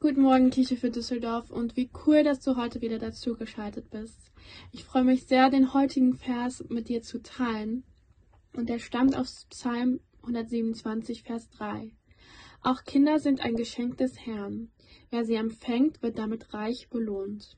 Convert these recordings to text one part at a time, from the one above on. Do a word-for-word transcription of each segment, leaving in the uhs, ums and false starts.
Guten Morgen, Kirche für Düsseldorf, und wie cool, dass du heute wieder dazu geschaltet bist. Ich freue mich sehr, den heutigen Vers mit dir zu teilen, und der stammt aus Psalm hundertsiebenundzwanzig, Vers drei. Auch Kinder sind ein Geschenk des Herrn. Wer sie empfängt, wird damit reich belohnt.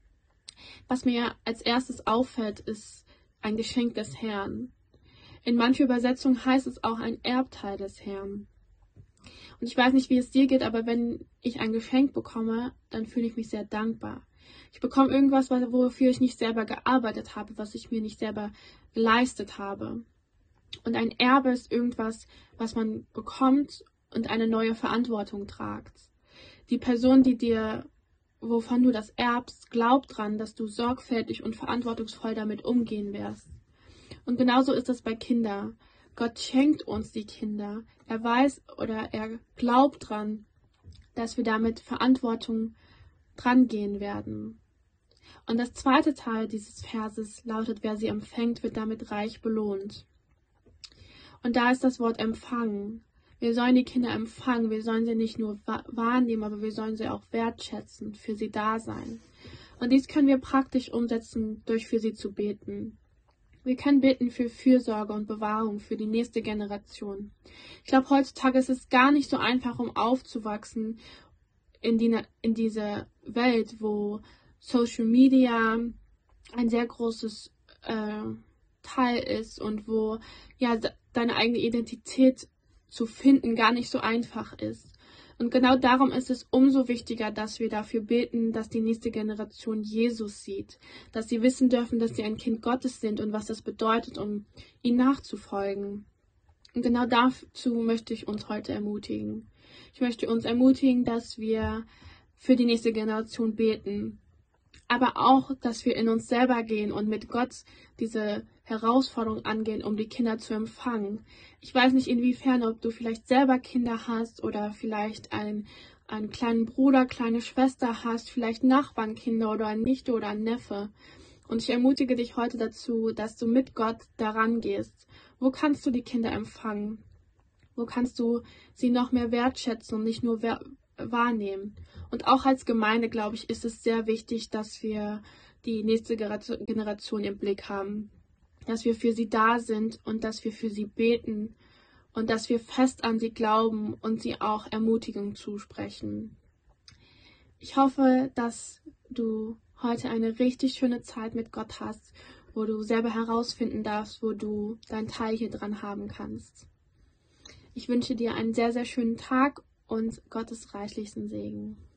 Was mir als erstes auffällt, ist ein Geschenk des Herrn. In mancher Übersetzung heißt es auch ein Erbteil des Herrn. Und ich weiß nicht, wie es dir geht, aber wenn ich ein Geschenk bekomme, dann fühle ich mich sehr dankbar. Ich bekomme irgendwas, wofür ich nicht selber gearbeitet habe, was ich mir nicht selber geleistet habe. Und ein Erbe ist irgendwas, was man bekommt und eine neue Verantwortung tragt. Die Person, die dir, wovon du das erbst, glaubt dran, dass du sorgfältig und verantwortungsvoll damit umgehen wirst. Und genauso ist es bei Kindern. Gott schenkt uns die Kinder. Er weiß oder er glaubt dran, dass wir damit Verantwortung drangehen werden. Und das zweite Teil dieses Verses lautet, wer sie empfängt, wird damit reich belohnt. Und da ist das Wort empfangen. Wir sollen die Kinder empfangen, wir sollen sie nicht nur wahrnehmen, aber wir sollen sie auch wertschätzen, für sie da sein. Und dies können wir praktisch umsetzen, durch für sie zu beten. Wir können beten für Fürsorge und Bewahrung für die nächste Generation. Ich glaube, heutzutage ist es gar nicht so einfach, um aufzuwachsen in, die, in diese Welt, wo Social Media ein sehr großes äh, Teil ist und wo ja deine eigene Identität zu finden gar nicht so einfach ist. Und genau darum ist es umso wichtiger, dass wir dafür beten, dass die nächste Generation Jesus sieht, dass sie wissen dürfen, dass sie ein Kind Gottes sind und was das bedeutet, um ihm nachzufolgen. Und genau dazu möchte ich uns heute ermutigen. Ich möchte uns ermutigen, dass wir für die nächste Generation beten, aber auch, dass wir in uns selber gehen und mit Gott diese Herausforderung angehen, um die Kinder zu empfangen. Ich weiß nicht, inwiefern, ob du vielleicht selber Kinder hast oder vielleicht einen, einen kleinen Bruder, kleine Schwester hast, vielleicht Nachbarnkinder oder ein Nichte oder ein Neffe. Und ich ermutige dich heute dazu, dass du mit Gott daran gehst. Wo kannst du die Kinder empfangen? Wo kannst du sie noch mehr wertschätzen und nicht nur wer- wahrnehmen? Und auch als Gemeinde, glaube ich, ist es sehr wichtig, dass wir die nächste Generation im Blick haben, dass wir für sie da sind und dass wir für sie beten und dass wir fest an sie glauben und sie auch Ermutigung zusprechen. Ich hoffe, dass du heute eine richtig schöne Zeit mit Gott hast, wo du selber herausfinden darfst, wo du deinen Teil hier dran haben kannst. Ich wünsche dir einen sehr, sehr schönen Tag und Gottes reichlichsten Segen.